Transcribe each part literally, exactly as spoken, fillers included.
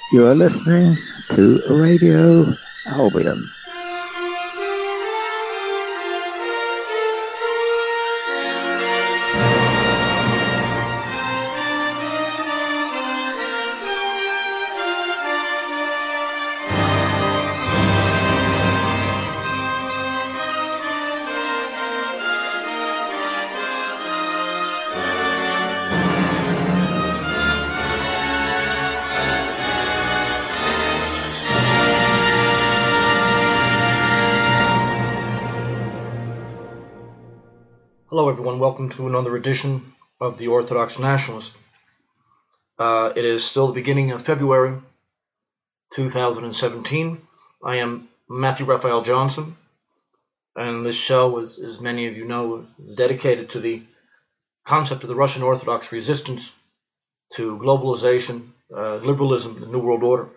You are listening to Radio Albion. Hello everyone, welcome to another edition of the Orthodox Nationalist. Uh, it is still the beginning of February two thousand seventeen. I am Matthew Raphael Johnson, and this show, as, as many of you know, is dedicated to the concept of the Russian Orthodox resistance to globalization, uh, liberalism, the New World Order.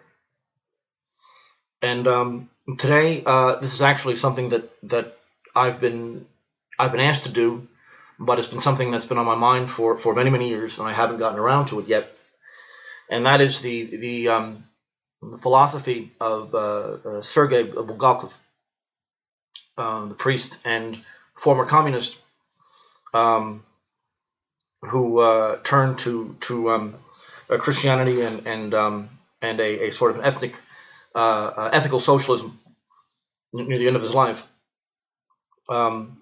And um, today, uh, this is actually something that, that I've been I've been asked to do, but it's been something that's been on my mind for, for many, many years, and I haven't gotten around to it yet. And that is the the, um, the philosophy of uh, uh, Sergei Bulgakov, uh, the priest and former communist, um, who uh, turned to to um, uh, Christianity and and um, and a, a sort of ethnic uh, uh, ethical socialism near the end of his life. Um,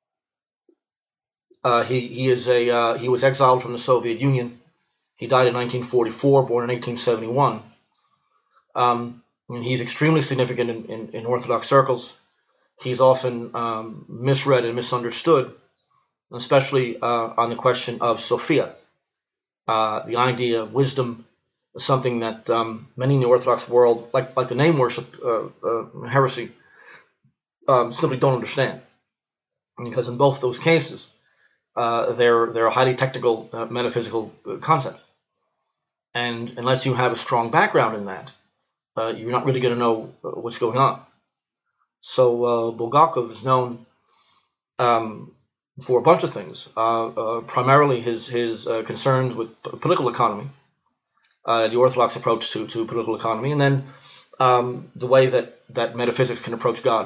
Uh, he he is a uh, he was exiled from the Soviet Union. He died in nineteen forty-four, born in eighteen seventy-one. Um, and he's extremely significant in, in, in Orthodox circles. He's often um, misread and misunderstood, especially uh, on the question of Sophia, uh, the idea of wisdom, something that um, many in the Orthodox world, like like the name worship uh, uh, heresy, um, simply don't understand, because in both those cases, Uh, they're they're a highly technical uh, metaphysical uh, concept, and unless you have a strong background in that, uh, you're not really going to know uh, what's going on. So uh, Bulgakov is known um, for a bunch of things. Uh, uh, primarily his his uh, concerns with political economy, uh, the Orthodox approach to to political economy, and then um, the way that that metaphysics can approach God.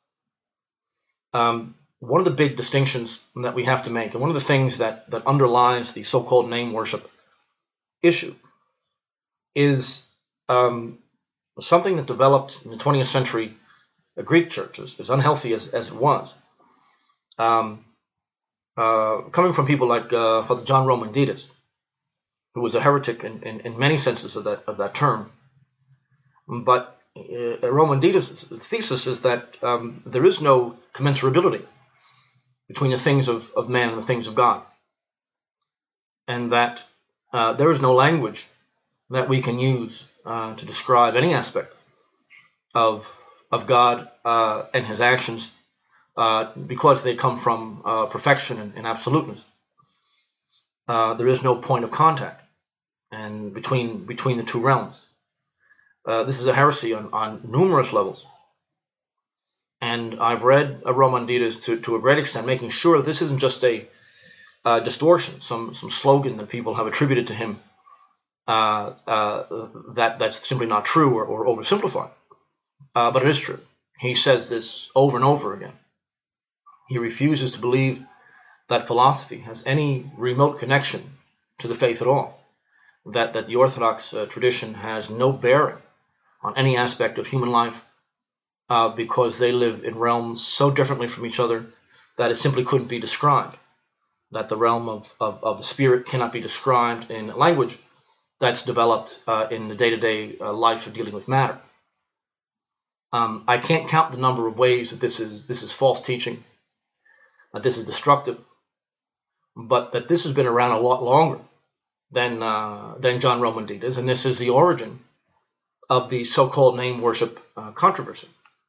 Um, One of the big distinctions that we have to make, and one of the things that, that underlies the so-called name worship issue, is um, something that developed in the twentieth century uh, Greek churches, as unhealthy as, as it was, um, uh, coming from people like uh, Father John Romanides, who was a heretic in, in, in many senses of that of that term. But uh, Romanides' thesis is that um, there is no commensurability between the things of, of man and the things of God, and that uh, there is no language that we can use uh, to describe any aspect of of God uh, and his actions uh, because they come from uh, perfection and, and absoluteness. Uh, there is no point of contact and between between the two realms. Uh, this is a heresy on, on numerous levels. And I've read uh, Romanides to, to a great extent, making sure that this isn't just a uh, distortion, some some slogan that people have attributed to him uh, uh, that that's simply not true or, or oversimplified. Uh, but it is true. He says this over and over again. He refuses to believe that philosophy has any remote connection to the faith at all, that, that the Orthodox uh, tradition has no bearing on any aspect of human life, Uh, because they live in realms so differently from each other that it simply couldn't be described, that the realm of, of, of the spirit cannot be described in language that's developed uh, in the day-to-day uh, life of dealing with matter. Um, I can't count the number of ways that this is this is false teaching, that this is destructive, but that this has been around a lot longer than, uh, than John Romanides, and this is the origin of the so-called name worship uh, controversy.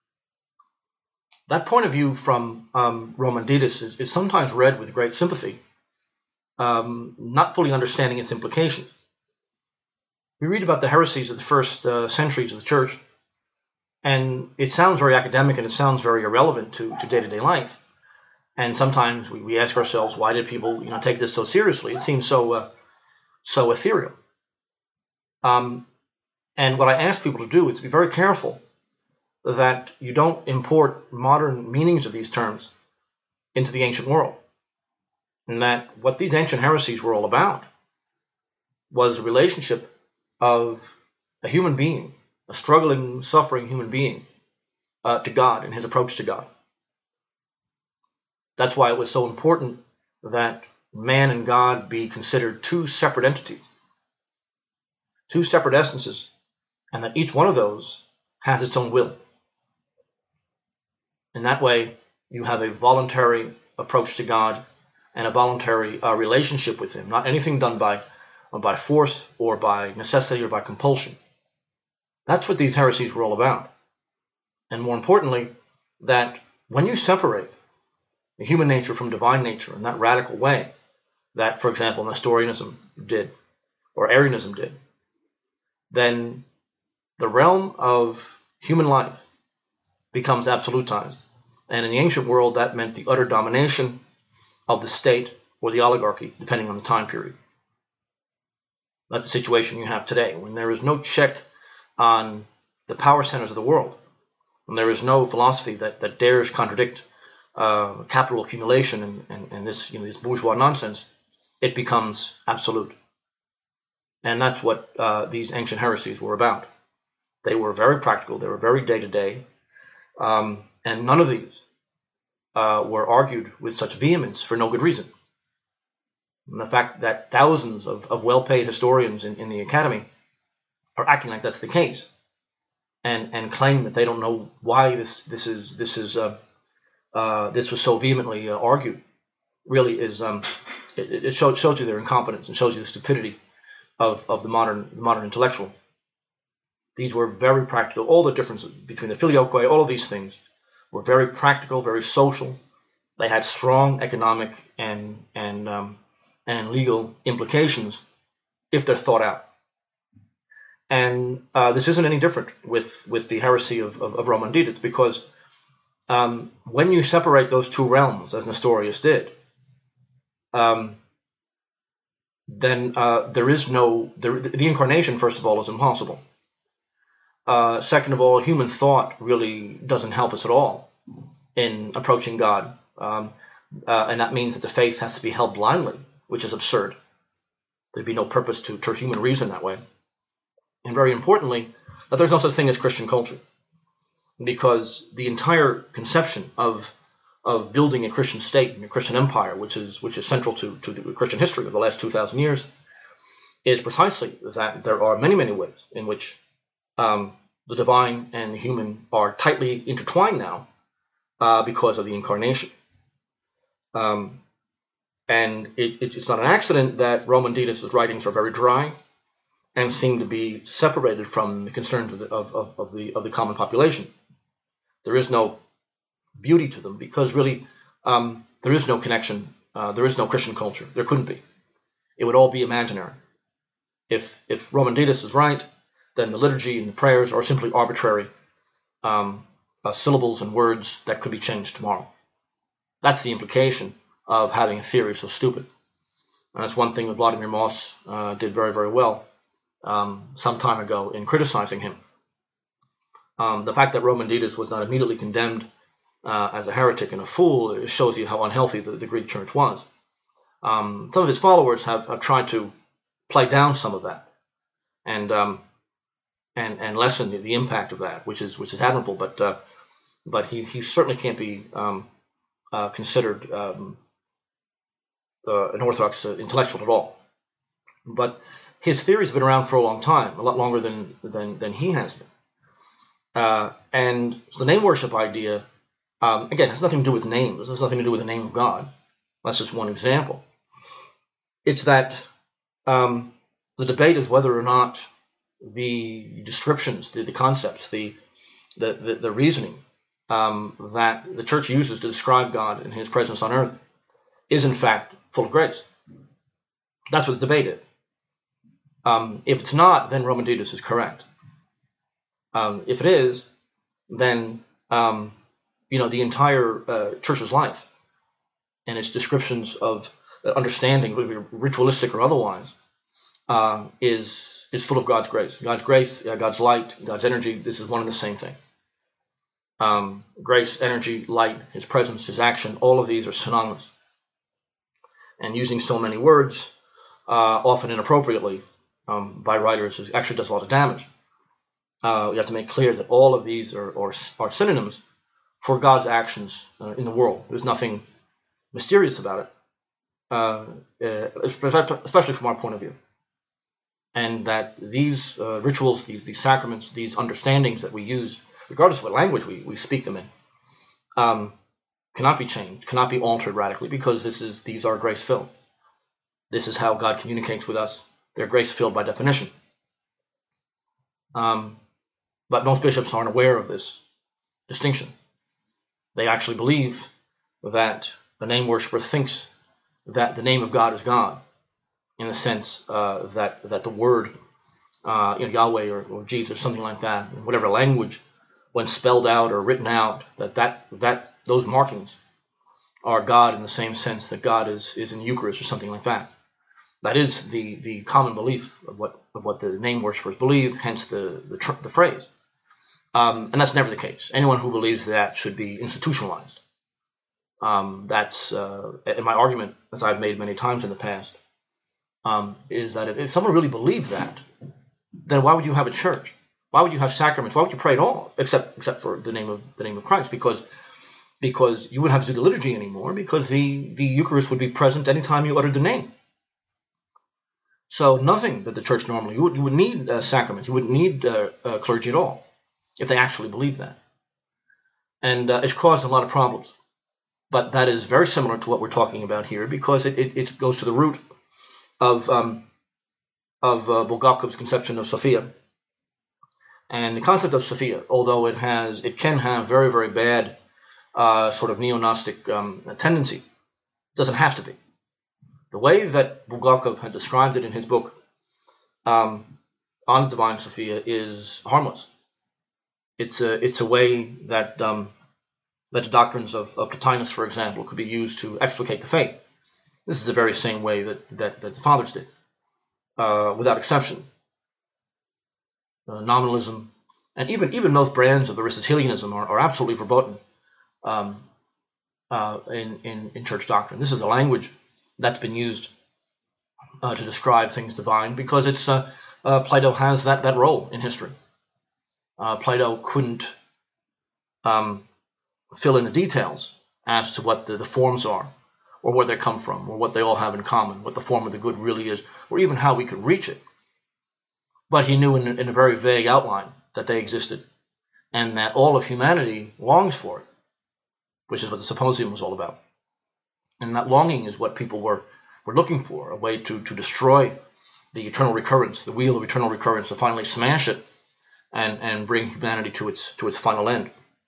That point of view from um, Romanides is, is sometimes read with great sympathy, um, not fully understanding its implications. We read about the heresies of the first uh, centuries of the church, and it sounds very academic and it sounds very irrelevant to, to day-to-day life. And sometimes we, we ask ourselves, why did people you know, take this so seriously? It seems so uh, so ethereal. Um, And what I ask people to do is to be very careful that you don't import modern meanings of these terms into the ancient world. And that what these ancient heresies were all about was a relationship of a human being, a struggling, suffering human being, uh, to God and his approach to God. That's why it was so important that man and God be considered two separate entities, two separate essences, and that each one of those has its own will. In that way, you have a voluntary approach to God and a voluntary uh, relationship with him, not anything done by, by force or by necessity or by compulsion. That's what these heresies were all about. And more importantly, that when you separate the human nature from divine nature in that radical way, that, for example, Nestorianism did, or Arianism did, then the realm of human life becomes absolutized. And in the ancient world, that meant the utter domination of the state or the oligarchy, depending on the time period. That's the situation you have today, when there is no check on the power centers of the world, when there is no philosophy that, that dares contradict uh, capital accumulation and, and, and this, you know, this bourgeois nonsense, it becomes absolute. And that's what uh, these ancient heresies were about. They were very practical. They were very day-to-day. Um, and none of these uh, were argued with such vehemence for no good reason. And the fact that thousands of, of well-paid historians in, in the academy are acting like that's the case, and and claim that they don't know why this this is this is uh, uh, this was so vehemently uh, argued, really is um, it, it shows, shows you their incompetence and shows you the stupidity of of the modern modern intellectual. These were very practical. All the differences between the filioque, all of these things, were very practical, very social. They had strong economic and and um, and legal implications if they're thought out. And uh, this isn't any different with, with the heresy of, of, of Romanides, because um, when you separate those two realms, as Nestorius did, um, then uh, there is no, the, the incarnation, first of all, is impossible. Uh, second of all, human thought really doesn't help us at all in approaching God. Um, uh, and that means that the faith has to be held blindly, which is absurd. There'd be no purpose to, to human reason that way. And very importantly, that there's no such thing as Christian culture, because the entire conception of of building a Christian state and a Christian empire, which is which is central to, to the Christian history of the last two thousand years, is precisely that there are many, many ways in which um, the divine and the human are tightly intertwined now uh, because of the incarnation. Um, and it, it's not an accident that Romanides' writings are very dry and seem to be separated from the concerns of the, of, of, of the of the common population. There is no beauty to them because really um, there is no connection. Uh, there is no Christian culture. There couldn't be. It would all be imaginary. If if Romanides is right, then the liturgy and the prayers are simply arbitrary um, uh, syllables and words that could be changed tomorrow. That's the implication of having a theory so stupid. And that's one thing that Vladimir Moss uh, did very, very well um, some time ago in criticizing him. Um, the fact that Romanides was not immediately condemned uh, as a heretic and a fool shows you how unhealthy the, the Greek church was. Um, some of his followers have, have tried to play down some of that and um, and and lessen the, the impact of that, which is which is admirable. But uh, but he, he certainly can't be um, uh, considered um, uh, an Orthodox uh, intellectual at all. But his theory's been around for a long time, a lot longer than than, than he has been. Uh, and so the name worship idea, um, again, has nothing to do with names. This has nothing to do with the name of God. That's just one example. It's that um, the debate is whether or not the descriptions, the, the concepts, the the, the, the reasoning um, that the church uses to describe God and his presence on earth is in fact full of grace. That's what the debate is. Um, if it's not, then Romanides is correct. Um, if it is, then um, you know the entire uh, church's life and its descriptions of uh, understanding, whether it be ritualistic or otherwise, uh, is is full of God's grace. God's grace, uh, God's light, God's energy. This is one and the same thing. Um, grace, energy, light, His presence, His action. All of these are synonymous. And using so many words, uh, often inappropriately, um, by writers, actually does a lot of damage. Uh, we have to make clear that all of these are, are, are synonyms for God's actions uh, in the world. There's nothing mysterious about it, uh, uh, especially from our point of view. And that these uh, rituals, these, these sacraments, these understandings that we use, regardless of what language we, we speak them in, um, cannot be changed, cannot be altered radically, because this is these are grace-filled. This is how God communicates with us. They're grace-filled by definition. Um, but most bishops aren't aware of this distinction. They actually believe that the name worshiper thinks that the name of God is God, in the sense uh, that that the word, uh, you know, Yahweh or, or Jesus or something like that, in whatever language, when spelled out or written out, that that that those markings are God in the same sense that God is is in the Eucharist or something like that. That is the the common belief of what of what the name worshippers believe. Hence the the, tr- the phrase. Um, and that's never the case. Anyone who believes that should be institutionalized. Um, that's uh, and my argument, as I've made many times in the past, um, is that if, if someone really believed that, then why would you have a church? Why would you have sacraments? Why would you pray at all, except except for the name of the name of Christ? Because because you wouldn't have to do the liturgy anymore, because the the Eucharist would be present anytime you uttered the name. So nothing that the church normally you would you would need uh, sacraments. You wouldn't need uh, uh, clergy at all if they actually believe that, and uh, it's caused a lot of problems. But that is very similar to what we're talking about here, because it, it, it goes to the root of um, of uh, Bulgakov's conception of Sophia. And the concept of Sophia, although it has it can have very very bad uh, sort of neo-Gnostic um, tendency, doesn't have to be. The way that Bulgakov had described it in his book um, on the Divine Sophia is harmless. It's a it's a way that um, that the doctrines of, of Plotinus, for example, could be used to explicate the faith. This is the very same way that that, that the fathers did, uh, without exception. Uh, nominalism, and even even those brands of Aristotelianism are, are absolutely verboten um, uh, in, in in church doctrine. This is a language that's been used uh, to describe things divine, because it's uh, uh, Plato has that that role in history. Uh, Plato couldn't um, fill in the details as to what the, the forms are, or where they come from, or what they all have in common, what the form of the good really is, or even how we could reach it. But he knew in, in a very vague outline that they existed, and that all of humanity longs for it, which is what the Symposium was all about. And that longing is what people were, were looking for, a way to, to destroy the eternal recurrence, the wheel of eternal recurrence, to finally smash it and, and bring humanity to its to its final end.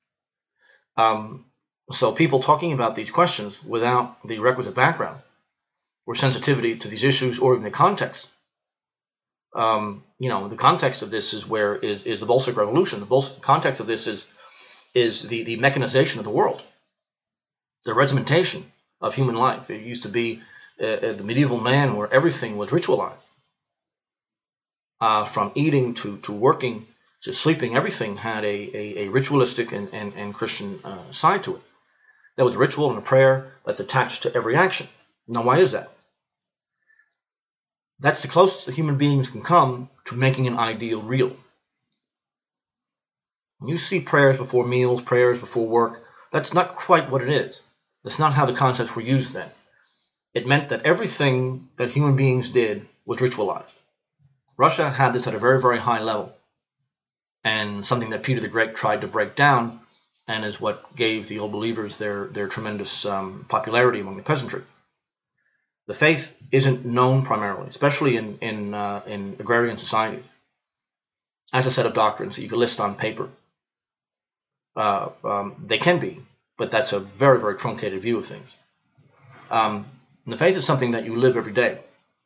Um, so people talking about these questions without the requisite background or sensitivity to these issues, or even the context. Um, you know, the context of this is where is, is the Bolshevik Revolution. The Bolshevik context of this is is the, the mechanization of the world, the regimentation of human life. It used to be uh, the medieval man where everything was ritualized. Uh, from eating to, to working to sleeping, everything had a, a, a ritualistic and, and, and Christian uh, side to it. There was a ritual and a prayer that's attached to every action. Now, why is that? That's the closest that human beings can come to making an ideal real. When you see prayers before meals, prayers before work, that's not quite what it is. That's not how the concepts were used then. It meant that everything that human beings did was ritualized. Russia had this at a very, very high level, and something that Peter the Great tried to break down, and is what gave the Old Believers their, their tremendous um, popularity among the peasantry. The faith isn't known primarily, especially in in, uh, in agrarian societies, as a set of doctrines that you can list on paper. Uh, um, they can be, but that's a very, very truncated view of things. Um, and the faith is something that you live every day.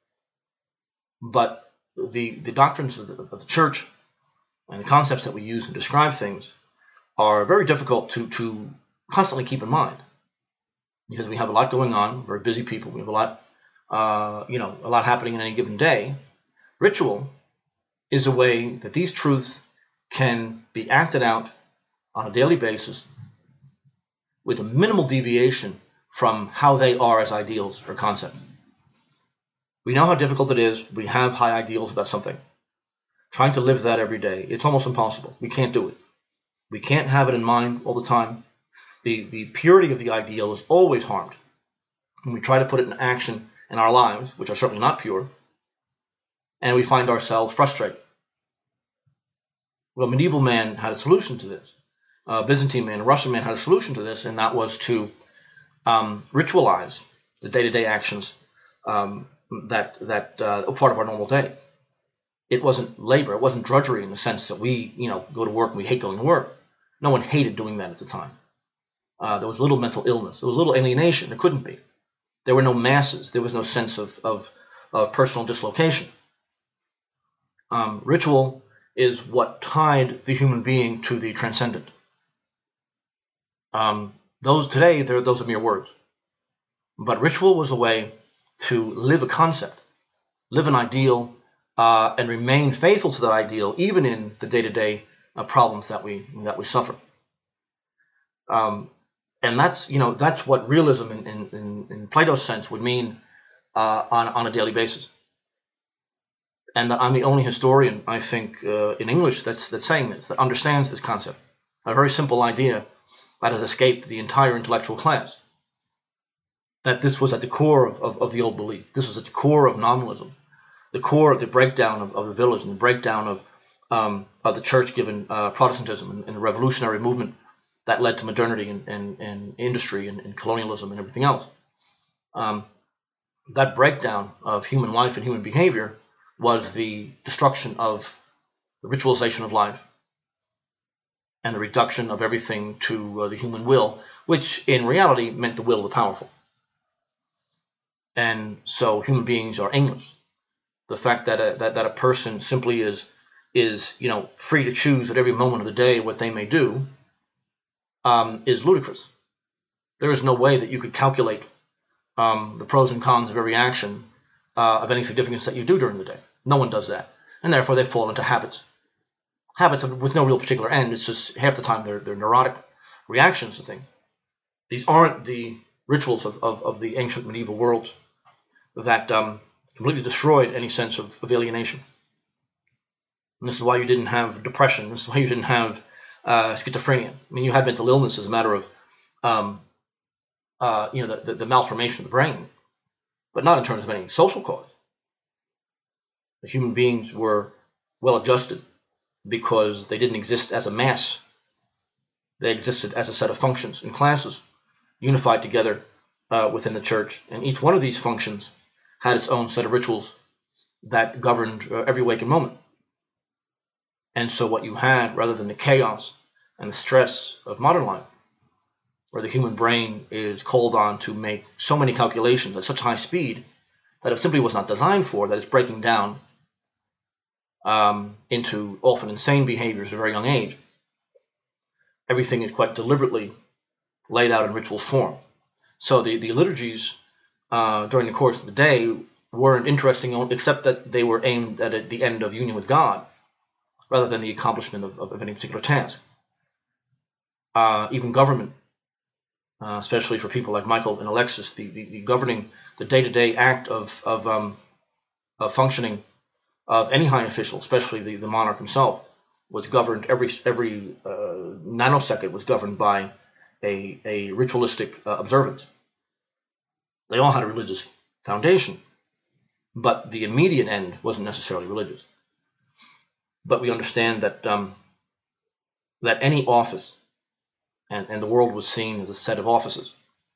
But the, the doctrines of the, of the church and the concepts that we use to describe things are very difficult to, to constantly keep in mind, because we have a lot going on, very busy people. We have a lot, uh, you know, a lot happening in any given day, Ritual is a way that these truths can be acted out on a daily basis with a minimal deviation from how they are as ideals or concepts. We know how difficult it is. We have high ideals about something. Trying to live that every day, it's almost impossible. We can't do it. We can't have it in mind all the time. The, the purity of the ideal is always harmed when we try to put it in action in our lives, which are certainly not pure, and we find ourselves frustrated. Well, medieval man had a solution to this. Uh, Byzantine man, a Russian man had a solution to this, and that was to um, ritualize the day-to-day actions um, that that uh, are part of our normal day. It wasn't labor. It wasn't drudgery in the sense that we, you know, go to work and we hate going to work. No one hated doing that at the time. Uh, there was little mental illness. There was little alienation. There couldn't be. There were no masses. There was no sense of, of, of personal dislocation. Um, ritual is what tied the human being to the transcendent. Um, those today, those are mere words. But ritual was a way to live a concept, live an ideal, uh, and remain faithful to that ideal, even in the day-to-day uh, problems that we that we suffer. Um, and that's you know that's what realism in, in, in Plato's sense would mean uh, on on a daily basis. And I'm the only historian, I think, uh, in English that's that's saying this, that understands this concept. A very simple idea that has escaped the entire intellectual class. That this was at the core of, of, of the old belief. This was at the core of nominalism, the core of the breakdown of, of the village and the breakdown of um, of the church given uh, Protestantism and, and the revolutionary movement that led to modernity and, and, and industry and, and colonialism and everything else. Um, that breakdown of human life and human behavior was the destruction of the ritualization of life and the reduction of everything to uh, the human will, which in reality meant the will of the powerful. And so human beings are aimless. The fact that a, that, that a person simply is, is you know, free to choose at every moment of the day what they may do um, is ludicrous. There is no way that you could calculate um, the pros and cons of every action uh, of any significance that you do during the day. No one does that. And therefore they fall into habits. Habits with no real particular end. It's just half the time they're, they're neurotic reactions to things. These aren't the rituals of, of, of the ancient medieval world that um, completely destroyed any sense of, of alienation. And this is why you didn't have depression. This is why you didn't have uh, schizophrenia. I mean, you had mental illness as a matter of, um, uh, you know, the, the, the malformation of the brain, but not in terms of any social cause. The human beings were well adjusted because they didn't exist as a mass. They existed as a set of functions and classes, unified together uh, within the church. And each one of these functions had its own set of rituals that governed uh, every waking moment. And so what you had, rather than the chaos and the stress of modern life, where the human brain is called on to make so many calculations at such high speed that it simply was not designed for, that it's breaking down um, into often insane behaviors at a very young age. Everything is quite deliberately laid out in ritual form. So the, the liturgies uh, during the course of the day weren't interesting, except that they were aimed at the end of union with God, rather than the accomplishment of, of any particular task. Uh, even government, uh, especially for people like Michael and Alexis, the, the, the governing, the day-to-day act of, of, um, of functioning of any high official, especially the, the monarch himself, was governed, every every uh, nanosecond was governed by a, a ritualistic uh, observance. They all had a religious foundation, but the immediate end wasn't necessarily religious. But we understand that um, that any office, and, and the world was seen as a set of offices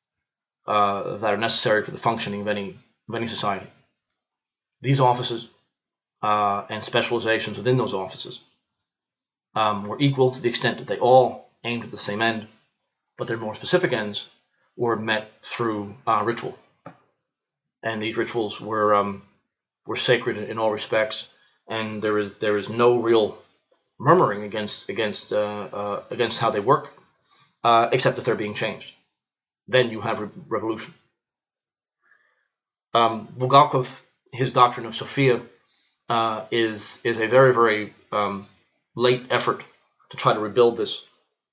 uh, that are necessary for the functioning of any of any society. These offices uh, and specializations within those offices um, were equal to the extent that they all aimed at the same end, but their more specific ends were met through uh, ritual. And these rituals were um, were sacred in, in all respects. And there is there is no real murmuring against against uh, uh, against how they work, uh, except that they're being changed. Then you have re- revolution. Um, Bulgakov, his doctrine of Sophia, uh, is is a very very um, late effort to try to rebuild this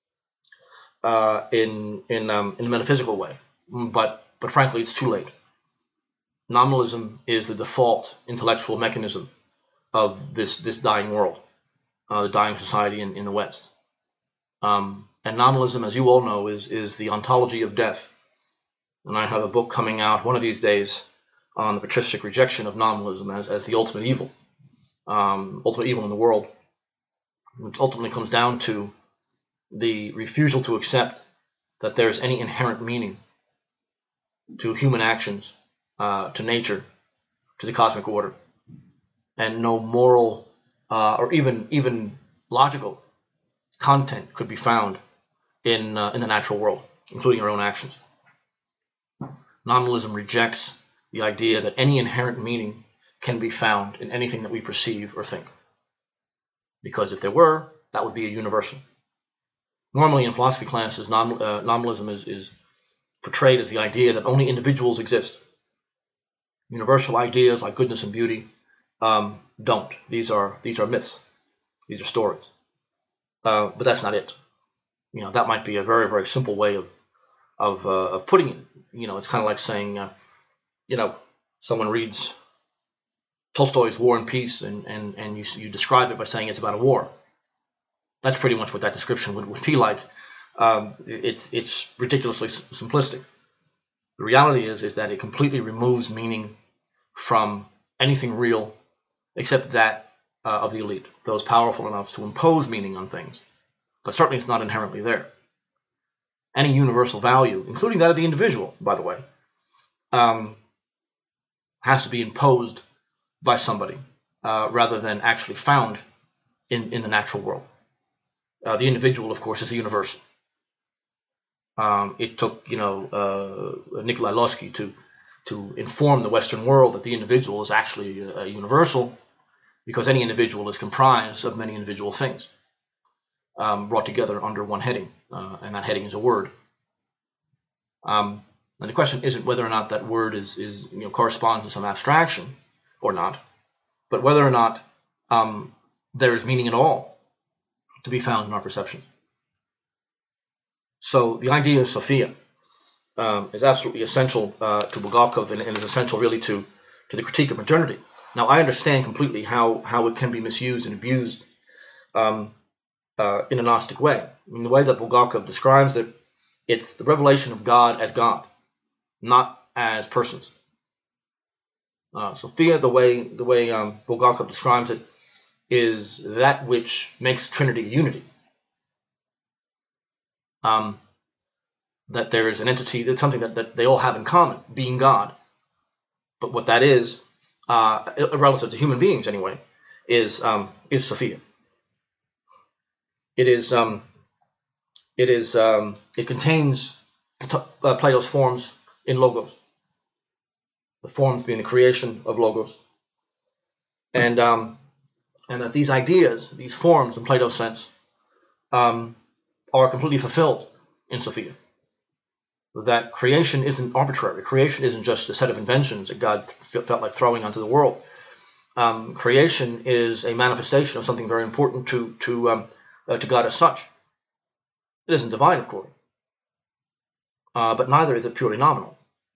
uh, in in um, in a metaphysical way, but but frankly, it's too late. Nominalism is the default intellectual mechanism of this this dying world, uh, the dying society in, in the West. Um, and nominalism, as you all know, is is the ontology of death. And I have a book coming out one of these days on the patristic rejection of nominalism as, as the ultimate evil, um, ultimate evil in the world, which ultimately comes down to the refusal to accept that there's any inherent meaning to human actions, uh, to nature, to the cosmic order, and no moral uh, or even even logical content could be found in uh, in the natural world, including our own actions. Nominalism rejects the idea that any inherent meaning can be found in anything that we perceive or think, because if there were, that would be a universal. Normally in philosophy classes, nom- uh, nominalism is, is portrayed as the idea that only individuals exist. Universal ideas like goodness and beauty um, don't. These are these are myths. These are stories. Uh, but that's not it. You know, that might be a very very simple way of of uh, of putting it. You know, it's kind of like saying, uh, you know, someone reads Tolstoy's War and Peace, and and and you you describe it by saying it's about a war. That's pretty much what that description would, would be like. Um, it's it's ridiculously simplistic. The reality is is that it completely removes meaning from anything real, except that uh, of the elite, those powerful enough to impose meaning on things. But certainly it's not inherently there. Any universal value, including that of the individual, by the way, um, has to be imposed by somebody uh, rather than actually found in, in the natural world. Uh, the individual, of course, is a universal. Um, it took, you know, uh, Nikolai Losky to to inform the Western world that the individual is actually a, a universal, because any individual is comprised of many individual things um, brought together under one heading, uh, and that heading is a word. Um, and the question isn't whether or not that word is is you know corresponds to some abstraction or not, but whether or not um, there is meaning at all to be found in our perception. So the idea of Sophia um, is absolutely essential uh, to Bulgakov, and, and is essential really to, to the critique of modernity. Now, I understand completely how, how it can be misused and abused um, uh, in a Gnostic way. I mean, the way that Bulgakov describes it, it's the revelation of God as God, not as persons. Uh, Sophia, the way the way um, Bulgakov describes it, is that which makes Trinity a unity. Um, that there is an entity, that's something that, that they all have in common, being God. But what that is, uh, relative to human beings anyway, is um, is Sophia. It is um, it is um, it contains uh, Plato's forms in logos. The forms being the creation of logos, and um, and that these ideas, these forms in Plato's sense, um, are completely fulfilled in Sophia. That creation isn't arbitrary. Creation isn't just a set of inventions that God felt like throwing onto the world. Um, creation is a manifestation of something very important to to um, uh, to God as such. It isn't divine, of course, uh, but neither is it purely nominal.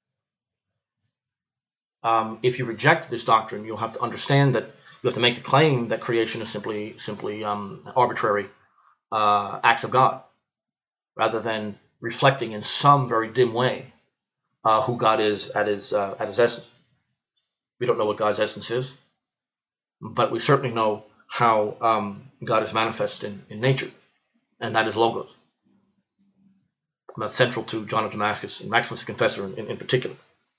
Um, if you reject this doctrine, you'll have to understand that you have to make the claim that creation is simply simply um, arbitrary uh, acts of God, rather than reflecting in some very dim way uh, who God is at his uh, at his essence. We don't know what God's essence is, but we certainly know how um, God is manifest in, in nature, and that is logos. And that's central to John of Damascus and Maximus the Confessor in, in, in particular.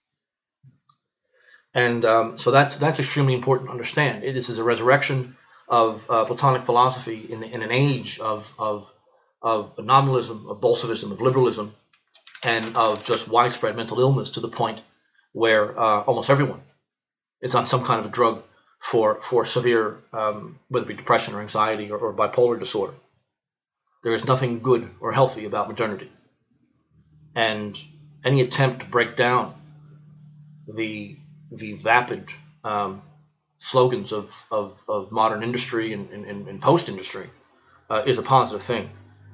And um, so that's that's extremely important to understand. It is a resurrection of uh, Platonic philosophy in, the, in an age of, of of nominalism, of Bolshevism, of liberalism, and of just widespread mental illness to the point where uh, almost everyone is on some kind of a drug for for severe, um, whether it be depression or anxiety or, or bipolar disorder. There is nothing good or healthy about modernity. And any attempt to break down the the vapid um, slogans of, of, of modern industry and, and, and post-industry uh, is a positive thing.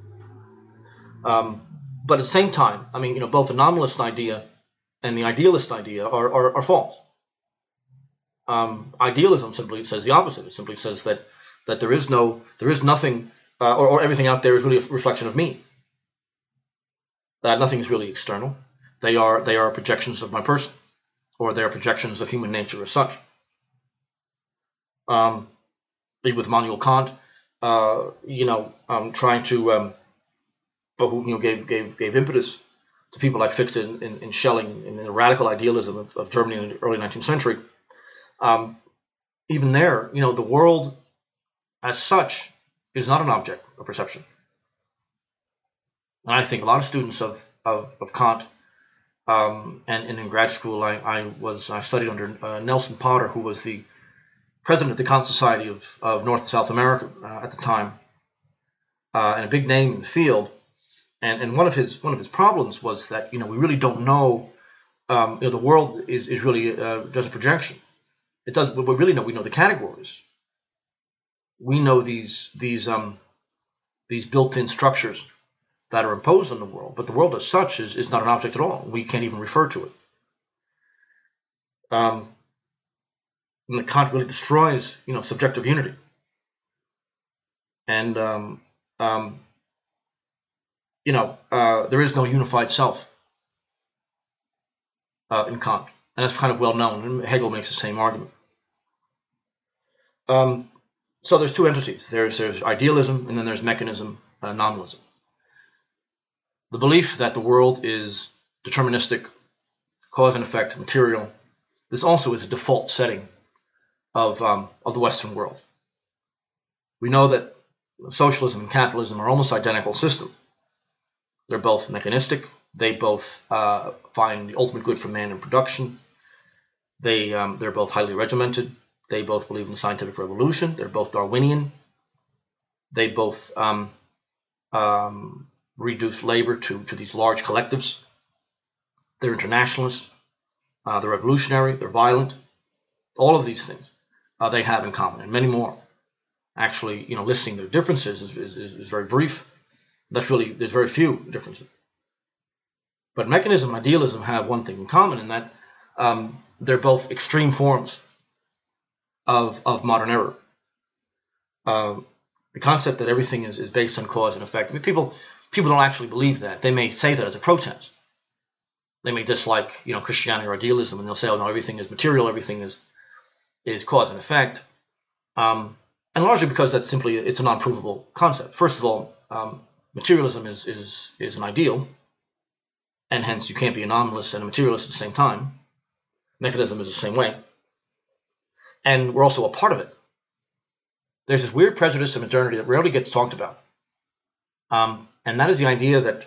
Um, but at the same time, I mean, you know, both the nominalist idea and the idealist idea are, are, are false. Um, idealism simply says the opposite. It simply says that that there is no, there is nothing, uh, or, or everything out there is really a reflection of me. That nothing is really external. They are they are projections of my person, or they are projections of human nature as such. Um, with Immanuel Kant, uh, you know, um, trying to, um, who you know gave gave gave impetus to people like Fichte in, in, in Schelling in the radical idealism of, of Germany in the early nineteenth century. Um, even there, you know, the world as such is not an object of perception. And I think a lot of students of of, of Kant, um, and, and in grad school, I, I was I studied under uh, Nelson Potter, who was the president of the Kant Society of, of North and South America uh, at the time, uh, and a big name in the field. And and one of his one of his problems was that, you know, we really don't know, um, you know, the world is is really uh, just a projection. It does, but we really know we know the categories. We know these these um these built-in structures that are imposed on the world, but the world as such is, is not an object at all. We can't even refer to it. Um, and Kant really destroys, you know, subjective unity. And um, um, you know, uh, there is no unified self uh, in Kant, and that's kind of well known. And Hegel makes the same argument. Um, so there's two entities. There's there's idealism, and then there's mechanism, uh, nominalism. The belief that the world is deterministic, cause and effect, material. This also is a default setting of um, of the Western world. We know that socialism and capitalism are almost identical systems. They're both mechanistic. They both uh, find the ultimate good for man in production. They um, they're both highly regimented. They both believe in the scientific revolution. They're both Darwinian. They both um, um, reduce labor to, to these large collectives. They're internationalists. Uh, they're revolutionary. They're violent. All of these things uh, they have in common, and many more. Actually, you know, listing their differences is, is, is very brief. That's really, there's very few differences. But mechanism and idealism have one thing in common, in that um, they're both extreme forms of, of modern error. Uh, the concept that everything is, is based on cause and effect. I mean, people people don't actually believe that. They may say that as a protest. They may dislike, you know, Christianity or idealism, and they'll say, "Oh no, everything is material. Everything is is cause and effect." Um, and largely because that's simply it's a non-provable concept. First of all, um, materialism is is is an ideal, and hence you can't be a nominalist and a materialist at the same time. Mechanism is the same way, and we're also a part of it. There's this weird prejudice of modernity that rarely gets talked about, um, and that is the idea that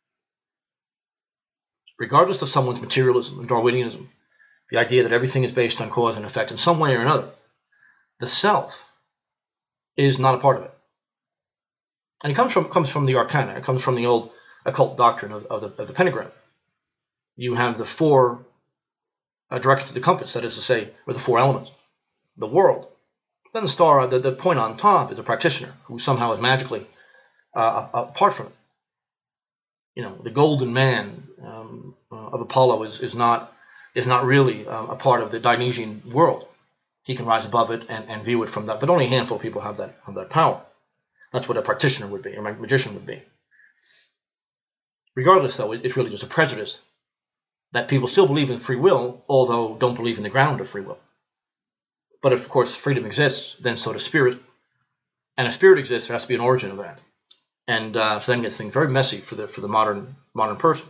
regardless of someone's materialism and Darwinianism, the idea that everything is based on cause and effect in some way or another, the self is not a part of it. And it comes from comes from the arcana. It comes from the old occult doctrine of, of, the, of the pentagram. You have the four uh, directions of the compass, that is to say, or the four elements, the world. Then the star, the, the point on top, is a practitioner who somehow is magically uh, apart from it. You know, the golden man um, uh, of Apollo is is not is not really uh, a part of the Dionysian world. He can rise above it and, and view it from that, but only a handful of people have that have that power. That's what a practitioner would be, or a magician would be. Regardless, though, it's really just a prejudice that people still believe in free will, although don't believe in the ground of free will. But if, of course, freedom exists, then so does spirit. And if spirit exists, there has to be an origin of that. And uh, so then it gets things very messy for the for the modern modern person.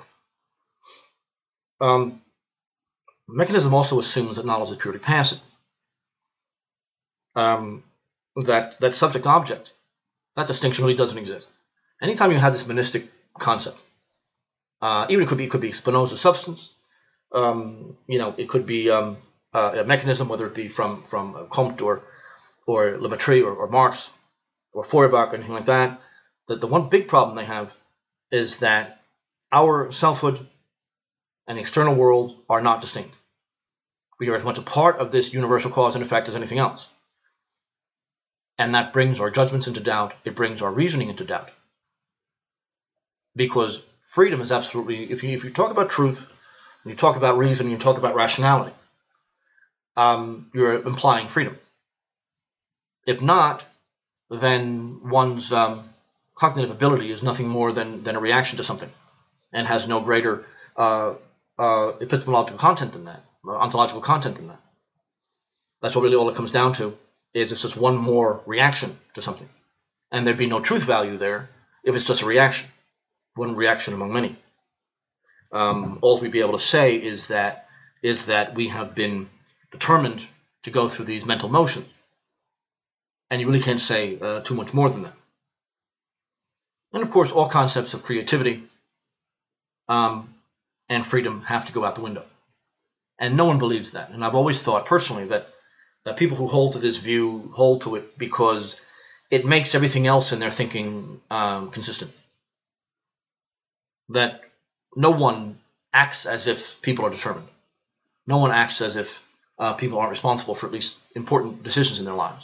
Um, mechanism also assumes that knowledge is purely passive. Um, that that subject-object, that distinction really doesn't exist. Anytime you have this monistic concept, uh, even it could be it could be Spinoza's substance, um, you know, it could be um, uh, a mechanism, whether it be from from Comte or or Le Maître or, or Marx or Feuerbach or anything like that. The, the one big problem they have is that our selfhood and the external world are not distinct. We are as much a part of this universal cause and effect as anything else. And that brings our judgments into doubt. It brings our reasoning into doubt. Because freedom is absolutely, if you, if you talk about truth, and you talk about reason, you talk about rationality, um, you're implying freedom. If not, then one's um, cognitive ability is nothing more than, than a reaction to something, and has no greater uh, uh, epistemological content than that, or ontological content than that. That's what really all it comes down to, is it's just one more reaction to something. And there'd be no truth value there if it's just a reaction, one reaction among many. Um, all we'd be able to say is that is that we have been determined to go through these mental motions. And you really can't say uh, too much more than that. And of course, all concepts of creativity um, and freedom have to go out the window. And no one believes that. And I've always thought personally that, that people who hold to this view hold to it because it makes everything else in their thinking um, consistent. That no one acts as if people are determined. No one acts as if uh, people aren't responsible for at least important decisions in their lives.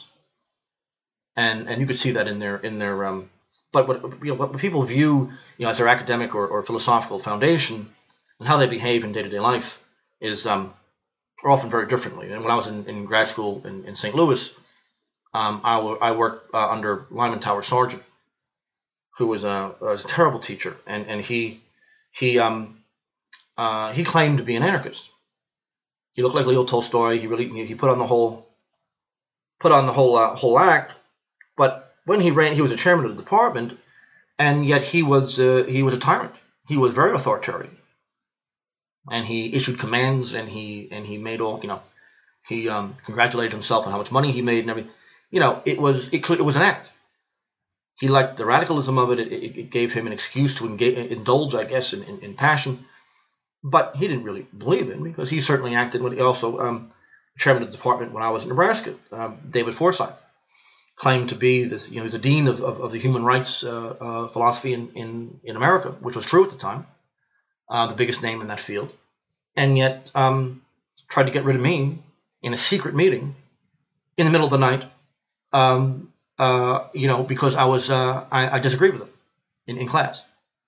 And and you could see that in their in their um, but what you know what people view you know as their academic or, or philosophical foundation and how they behave in day-to-day life is um, are often very differently. And when I was in, in grad school in, in Saint Louis, um, I, w- I worked uh, under Lyman Tower Sargent, who was a, was a terrible teacher, and and he he um uh, he claimed to be an anarchist. He looked like Leo Tolstoy. He really he put on the whole put on the whole uh, whole act. But when he ran, he was a chairman of the department, and yet he was uh, he was a tyrant. He was very authoritarian, and he issued commands, and he and he made all you know. He um, congratulated himself on how much money he made and everything. You know, it was it, it was an act. He liked the radicalism of it. It, it, it gave him an excuse to engage, indulge, I guess, in, in, in passion. But he didn't really believe in, because he certainly acted when he also um, chairman of the department when I was in Nebraska. Um, David Forsyth claimed to be this, you know, he's a dean of, of, of the human rights uh, uh, philosophy in, in, in America, which was true at the time, uh, the biggest name in that field, and yet um, tried to get rid of me in a secret meeting in the middle of the night, um, uh, you know, because I was uh, I, I disagreed with him in, in class.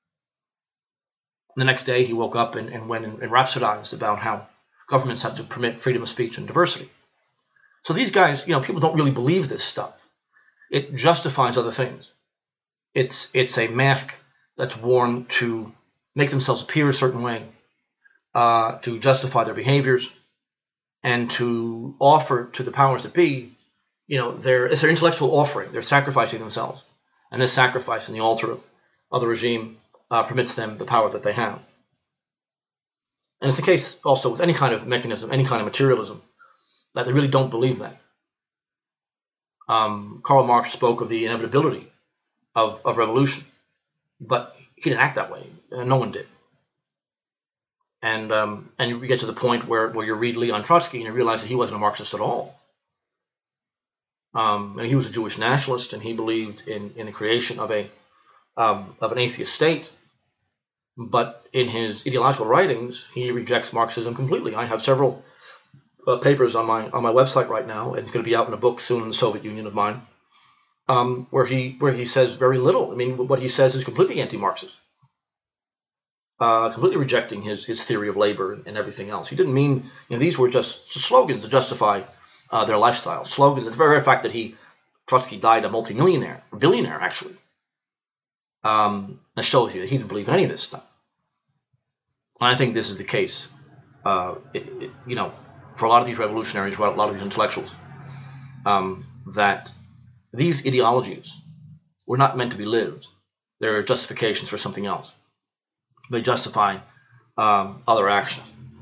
And the next day he woke up and, and went and, and rhapsodized about how governments have to permit freedom of speech and diversity. So these guys, you know, people don't really believe this stuff. It justifies other things. It's it's a mask that's worn to make themselves appear a certain way, uh, to justify their behaviors, and to offer to the powers that be, you know, their it's their intellectual offering. They're sacrificing themselves, and this sacrifice in the altar of, of the regime uh, permits them the power that they have. And it's the case also with any kind of mechanism, any kind of materialism, that they really don't believe that. Um, Karl Marx spoke of the inevitability of, of revolution, but he didn't act that way. Uh, no one did. And um, and you get to the point where, where you read Leon Trotsky and you realize that he wasn't a Marxist at all. Um, and he was a Jewish nationalist, and he believed in, in the creation of a um, of an atheist state. But in his ideological writings, he rejects Marxism completely. I have several uh, papers on my on my website right now, and it's going to be out in a book soon in the Soviet Union of mine, um, where he where he says very little. I mean, what he says is completely anti-Marxist, uh, completely rejecting his his theory of labor and everything else. He didn't mean, you know, these were just slogans to justify uh, their lifestyle. Slogans. The very fact that he Trotsky died a multimillionaire, a billionaire actually, um, that shows you that he didn't believe in any of this stuff. And I think this is the case, uh, it, it, you know, for a lot of these revolutionaries, for a lot of these intellectuals, um, that these ideologies were not meant to be lived. They're justifications for something else. They justify um, other actions.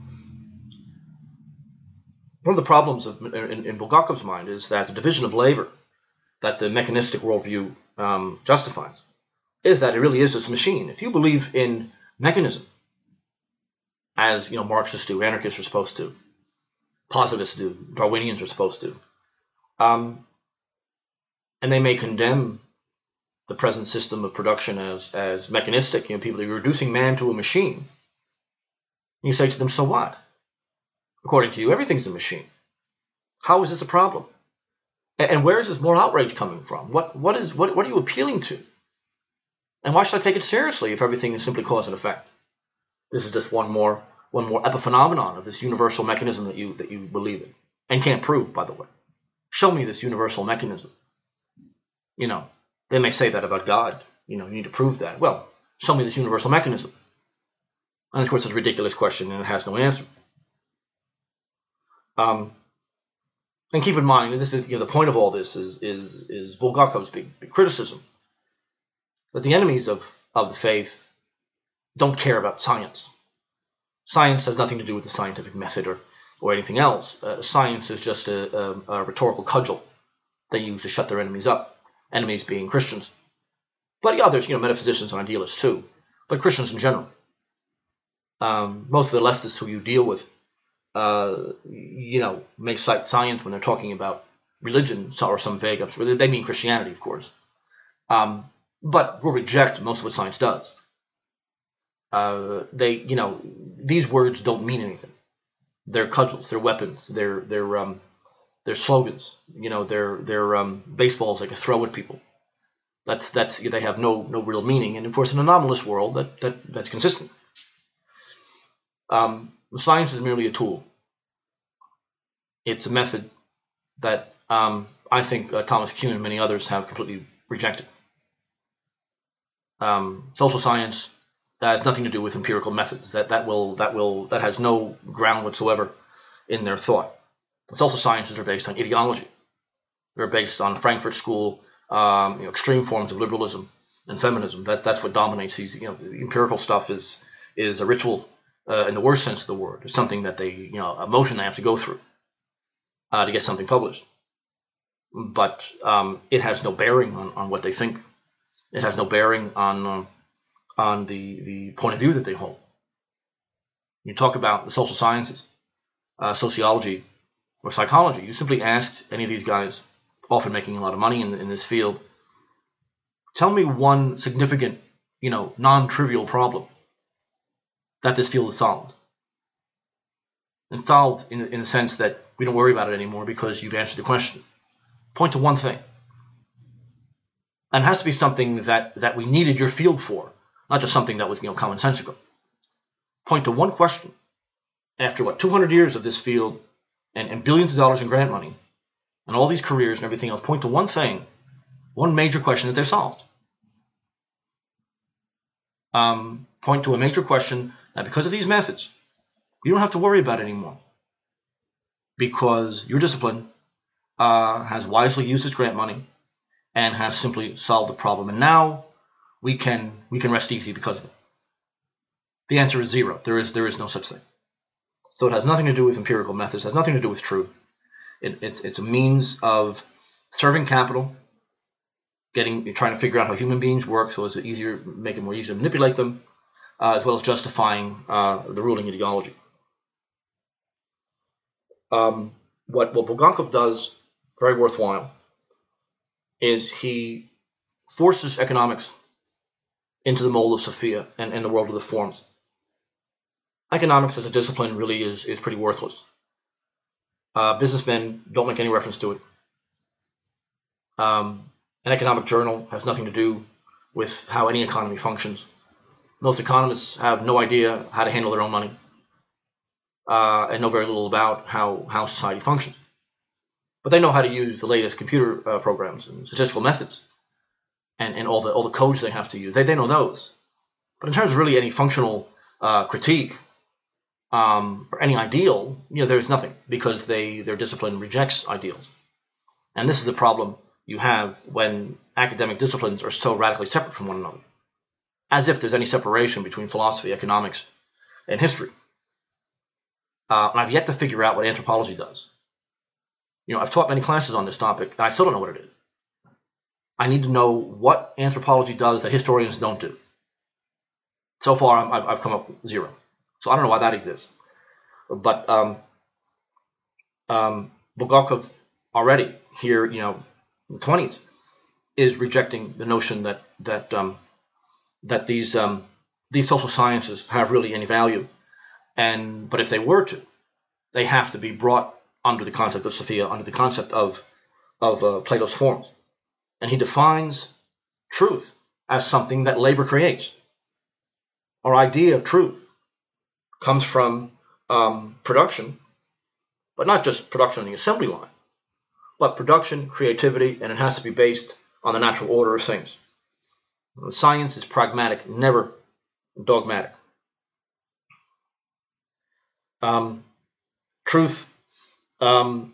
One of the problems of, in, in Bulgakov's mind is that the division of labor that the mechanistic worldview um, justifies is that it really is just a machine. If you believe in mechanism, as you know, Marxists do, anarchists are supposed to, positivists do, Darwinians are supposed to, um, and they may condemn the present system of production as as mechanistic. You know, people are reducing man to a machine. And you say to them, so what? According to you, everything's a machine. How is this a problem? And, and where is this more outrage coming from? What what is what what are you appealing to? And why should I take it seriously if everything is simply cause and effect? This is just one more one more epiphenomenon of this universal mechanism that you that you believe in and can't prove, by the way. Show me this universal mechanism. You know, they may say that about God. You know, you need to prove that. Well, show me this universal mechanism. And of course, it's a ridiculous question and it has no answer. Um, and keep in mind, and this is you know, the point of all this is is is Bulgakov's big, big criticism that the enemies of, of the faith don't care about science. Science has nothing to do with the scientific method or, or anything else. Uh, science is just a, a, a rhetorical cudgel they use to shut their enemies up, enemies being Christians. But yeah, there's you know metaphysicians and idealists too, but Christians in general. Um, most of the leftists who you deal with, uh, you know, may cite science when they're talking about religion or some vague, they mean Christianity, of course. Um, but will reject most of what science does. Uh, they, you know, these words don't mean anything. They're cudgels, they're weapons, they're they're um, they're slogans. You know, they're they're um, baseballs they can throw at people. That's that's they have no no real meaning. And of course, in an anomalous world, that that that's consistent. Um, science is merely a tool. It's a method that um, I think uh, Thomas Kuhn and many others have completely rejected. Um, social science has nothing to do with empirical methods. That that will that will that has no ground whatsoever in their thought. Social sciences are based on ideology. They're based on Frankfurt School, um, you know, extreme forms of liberalism and feminism. That that's what dominates these. You know, the empirical stuff is is a ritual. Uh, in the worst sense of the word, it's something that they, you know, a motion they have to go through uh, to get something published. But um, it has no bearing on, on what they think. It has no bearing on um, on the, the point of view that they hold. You talk about the social sciences, uh, sociology, or psychology. You simply asked any of these guys, often making a lot of money in, in this field, tell me one significant, you know, non-trivial problem that this field is solved. And solved in, in the sense that we don't worry about it anymore because you've answered the question. Point to one thing. And it has to be something that, that we needed your field for, not just something that was, you know, commonsensical. Point to one question. After, what, two hundred years of this field and, and billions of dollars in grant money and all these careers and everything else, point to one thing, one major question that they've solved. Um, point to a major question that because of these methods, you don't have to worry about it anymore. Because your discipline uh, has wisely used its grant money and has simply solved the problem. And now we can we can rest easy because of it. The answer is zero. There is there is no such thing. So it has nothing to do with empirical methods. It has nothing to do with truth. It, it, it's a means of serving capital, getting trying to figure out how human beings work, so it's easier, make it more easy to manipulate them, uh, as well as justifying uh, the ruling ideology. Um, what what Bulgakov does, very worthwhile, is he forces economics into the mold of Sophia and, and the world of the forms. Economics as a discipline really is, is pretty worthless. Uh, businessmen don't make any reference to it. Um, an economic journal has nothing to do with how any economy functions. Most economists have no idea how to handle their own money uh, and know very little about how, how society functions. But they know how to use the latest computer uh, programs and statistical methods and, and all the all the codes they have to use. They, they know those. But in terms of really any functional uh, critique um, or any ideal, you know, there's nothing because they their discipline rejects ideals. And this is the problem you have when academic disciplines are so radically separate from one another, as if there's any separation between philosophy, economics, and history. Uh, and I've yet to figure out what anthropology does. You know, I've taught many classes on this topic, and I still don't know what it is. I need to know what anthropology does that historians don't do. So far, I've, I've come up with zero. So I don't know why that exists. But um, um, Bulgakov already here, you know, in the twenties, is rejecting the notion that that um, that these um, these social sciences have really any value. And but if they were to, they have to be brought under the concept of Sophia, under the concept of, of uh, Plato's forms. And he defines truth as something that labor creates. Our idea of truth comes from um, production, but not just production on the assembly line, but production, creativity, and it has to be based on the natural order of things. Science is pragmatic, never dogmatic. Um, truth um,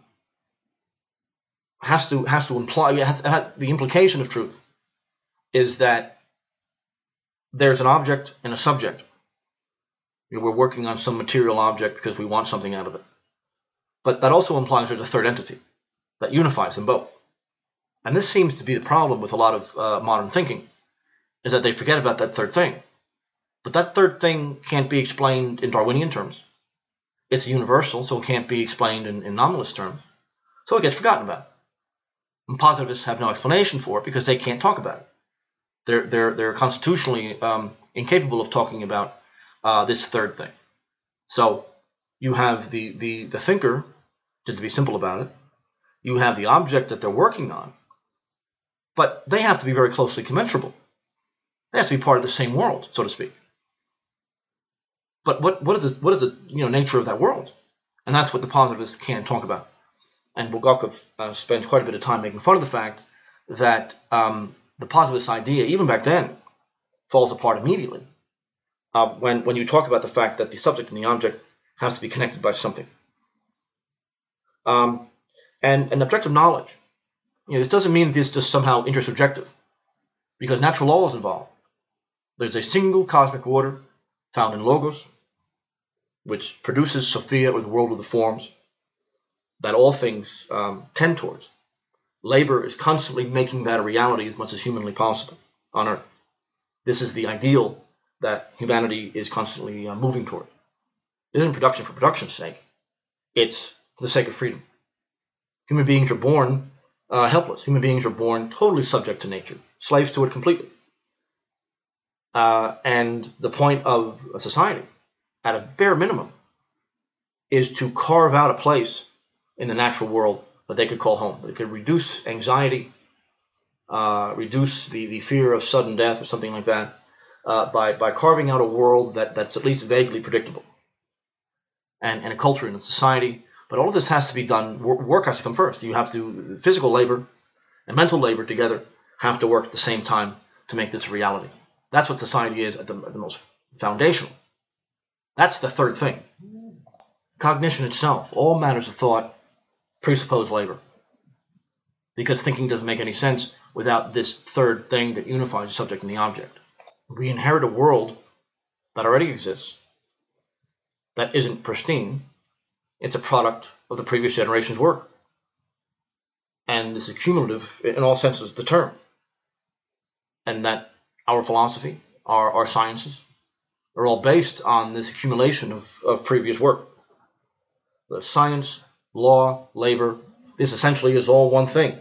has to has to imply it has, it has, the implication of truth is that there's an object and a subject. You know, we're working on some material object because we want something out of it, but that also implies there's a third entity that unifies them both. And this seems to be the problem with a lot of uh, modern thinking, is that they forget about that third thing. But that third thing can't be explained in Darwinian terms. It's universal, so it can't be explained in, in nominalist terms. So it gets forgotten about. And positivists have no explanation for it because they can't talk about it. They're, they're, they're constitutionally um, incapable of talking about uh, this third thing. So you have the, the, the thinker, to be simple about it. You have the object that they're working on. But they have to be very closely commensurable. They have to be part of the same world, so to speak. But what, what is the what is the you know nature of that world? And that's what the positivists can't talk about. And Bulgakov uh, spends quite a bit of time making fun of the fact that um, the positivist idea, even back then, falls apart immediately uh, when when you talk about the fact that the subject and the object has to be connected by something. Um, and and objective knowledge, you know, this doesn't mean this is just somehow intersubjective, because natural law is involved. There's a single cosmic order found in Logos, which produces Sophia, or the world of the forms, that all things um, tend towards. Labor is constantly making that a reality as much as humanly possible on Earth. This is the ideal that humanity is constantly uh, moving toward. It isn't production for production's sake. It's for the sake of freedom. Human beings are born uh, helpless. Human beings are born totally subject to nature, slaves to it completely. Uh, and the point of a society, at a bare minimum, is to carve out a place in the natural world that they could call home. They could reduce anxiety, uh, reduce the, the fear of sudden death or something like that, uh, by, by carving out a world that, that's at least vaguely predictable. And, and a culture and a society. But all of this has to be done, work has to come first. You have to, physical labor and mental labor together have to work at the same time to make this a reality. That's what society is at the, at the most foundational. That's the third thing. Cognition itself, all matters of thought, presuppose labor. Because thinking doesn't make any sense without this third thing that unifies the subject and the object. We inherit a world that already exists, that isn't pristine. It's a product of the previous generation's work. And this is cumulative in all senses of the term. And that our philosophy, our, our sciences, are all based on this accumulation of, of previous work. The science, law, labor, this essentially is all one thing.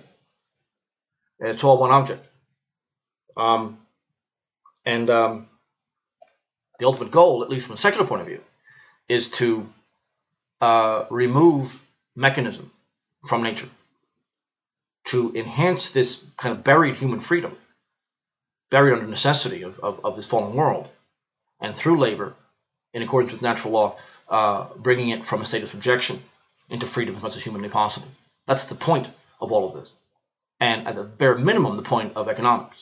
And it's all one object. Um, and um, the ultimate goal, at least from a secular point of view, is to uh, remove mechanism from nature, to enhance this kind of buried human freedom, buried under necessity of, of, of this fallen world, and through labor, in accordance with natural law, uh, bringing it from a state of subjection into freedom as much as humanly possible. That's the point of all of this. And at the bare minimum, the point of economics.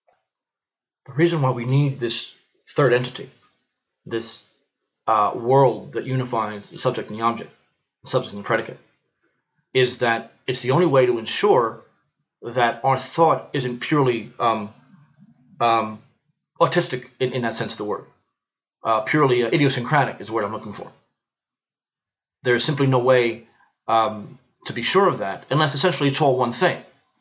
The reason why we need this third entity, this uh, world that unifies the subject and the object, the subject and the predicate, is that it's the only way to ensure that our thought isn't purely um, um, autistic in, in that sense of the word. Uh, purely uh, idiosyncratic is the word I'm looking for. There is simply no way um, to be sure of that unless essentially it's all one thing.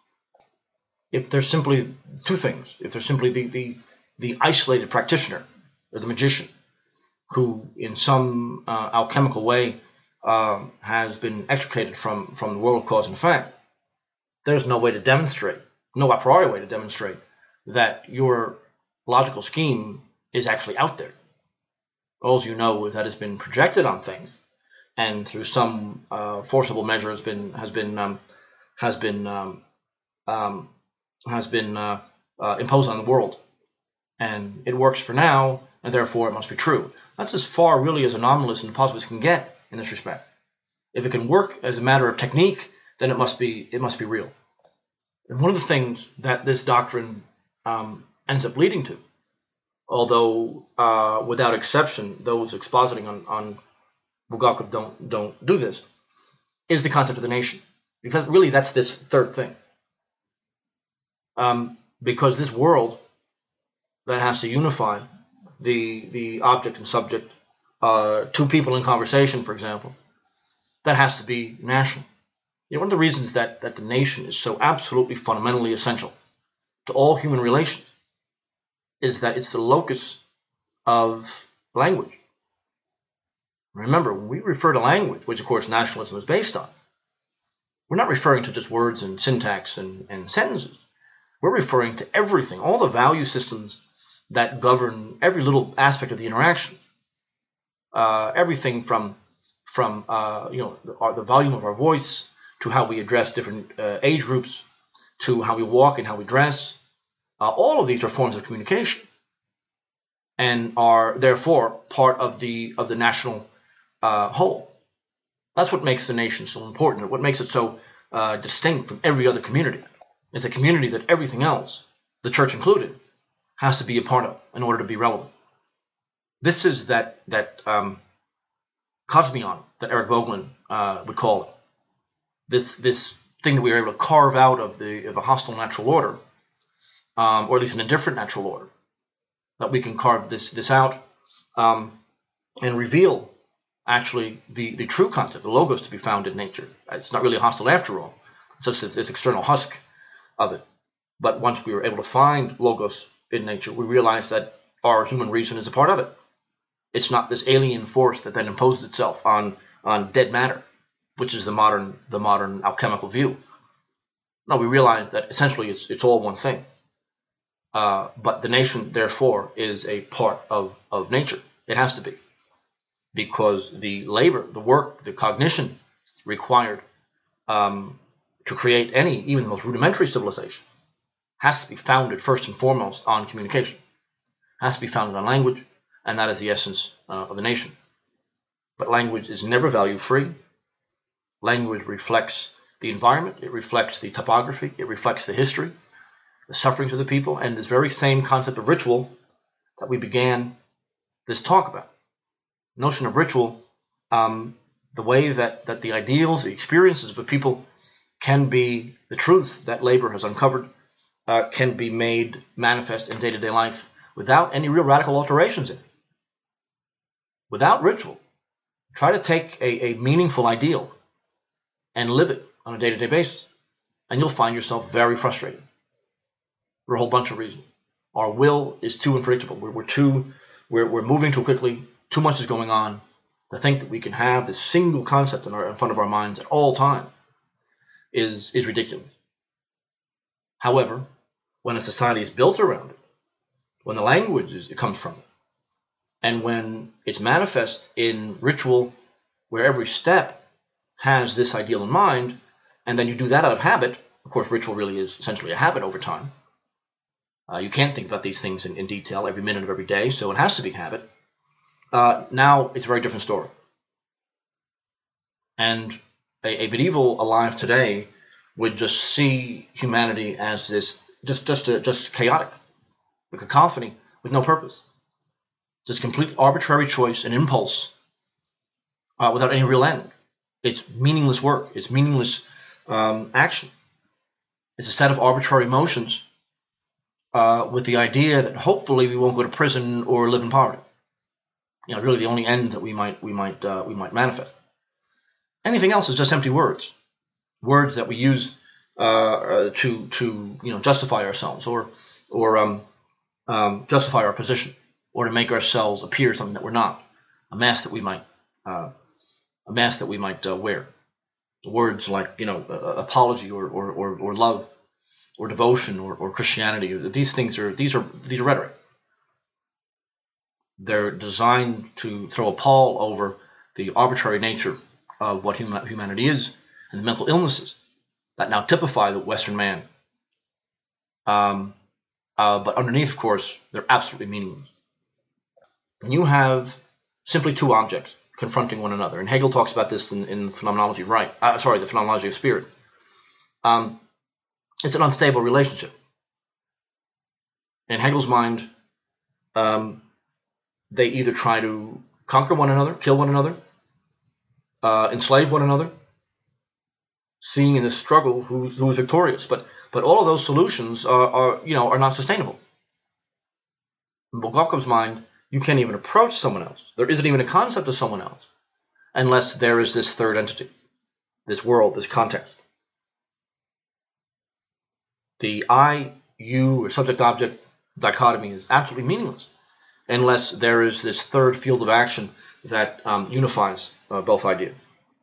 If there's simply two things, if there's simply the, the, the isolated practitioner or the magician who in some uh, alchemical way um, has been extricated from, from the world of cause and effect, there's no way to demonstrate, no a priori way to demonstrate that your logical scheme is actually out there. All you know is that it's been projected on things and through some uh, forcible measure has been has been um, has been um, um, has been uh, uh, imposed on the world, and it works for now, and therefore it must be true. That's as far really as a nominalist and positivist can get in this respect. If it can work as a matter of technique, then it must be it must be real. And one of the things that this doctrine um, ends up leading to, although uh, without exception, those expositing on, on Bulgakov don't don't do this, is the concept of the nation. Because really that's this third thing. Um, because this world that has to unify the the object and subject, uh, two people in conversation, for example, that has to be national. You know, one of the reasons that, that the nation is so absolutely fundamentally essential to all human relations is that it's the locus of language. Remember, when we refer to language, which of course nationalism is based on, we're not referring to just words and syntax and, and sentences. We're referring to everything, all the value systems that govern every little aspect of the interaction. Uh, everything from from uh, you know the, our, the volume of our voice, to how we address different uh, age groups, to how we walk and how we dress. Uh, all of these are forms of communication, and are therefore part of the of the national uh, whole. That's what makes the nation so important. What makes it so uh, distinct from every other community. It's a community that everything else, the church included, has to be a part of in order to be relevant. This is that that um, cosmion that Eric Voegelin uh, would call it. This this thing that we were able to carve out of the of a hostile natural order, um, or at least an indifferent natural order, that we can carve this this out um, and reveal actually the, the true concept, the logos to be found in nature. It's not really hostile after all. It's just this, this external husk of it. But once we were able to find logos in nature, we realized that our human reason is a part of it. It's not this alien force that then imposes itself on, on dead matter, which is the modern the modern alchemical view. No, we realize that essentially it's it's all one thing. Uh, but the nation, therefore, is a part of, of nature. It has to be. Because the labor, the work, the cognition required um, to create any, even the most rudimentary civilization, has to be founded first and foremost on communication. Has to be founded on language, and that is the essence uh, of the nation. But language is never value-free. Language reflects the environment, it reflects the topography, it reflects the history, the sufferings of the people, and this very same concept of ritual that we began this talk about. Notion of ritual, um, the way that, that the ideals, the experiences of a people can be, the truths that labor has uncovered, uh, can be made manifest in day-to-day life without any real radical alterations in it. Without ritual, try to take a, a meaningful ideal and live it on a day-to-day basis, and you'll find yourself very frustrated for a whole bunch of reasons. Our will is too unpredictable. We're, we're too, we're, we're moving too quickly. Too much is going on. To think that we can have this single concept in, our, in front of our minds at all time is, is ridiculous. However, when a society is built around it, when the language is, it comes from it, and when it's manifest in ritual where every step has this ideal in mind, and then you do that out of habit, of course ritual really is essentially a habit over time. Uh, you can't think about these things in, in detail every minute of every day, so it has to be habit. Uh, now it's a very different story. And a, a medieval alive today would just see humanity as this, just just a, just chaotic, a cacophony with no purpose. Just complete arbitrary choice and impulse uh, without any real end. It's meaningless work. It's meaningless um, action. It's a set of arbitrary motions uh, with the idea that hopefully we won't go to prison or live in poverty. You know, really the only end that we might we might uh, we might manifest. Anything else is just empty words, words that we use uh, to to you know justify ourselves or or um, um, justify our position or to make ourselves appear something that we're not, a mask that we might uh, a mask that we might uh, wear. Words like you know uh, apology or, or or or love or devotion or, or Christianity. These things are these are these are rhetoric. They're designed to throw a pall over the arbitrary nature of what hum- humanity is and the mental illnesses that now typify the Western man. Um, uh, but underneath, of course, they're absolutely meaningless. When you have simply two objects confronting one another, and Hegel talks about this in, in the phenomenology of right, uh, sorry, the phenomenology of spirit, um, it's an unstable relationship. In Hegel's mind, um, they either try to conquer one another, kill one another, uh, enslave one another, seeing in this struggle who's who's victorious. But but all of those solutions are, are you know are not sustainable. In Bulgakov's mind, you can't even approach someone else. There isn't even a concept of someone else unless there is this third entity, this world, this context. The I, you, or subject-object dichotomy is absolutely meaningless unless there is this third field of action that um, unifies uh, both ideas.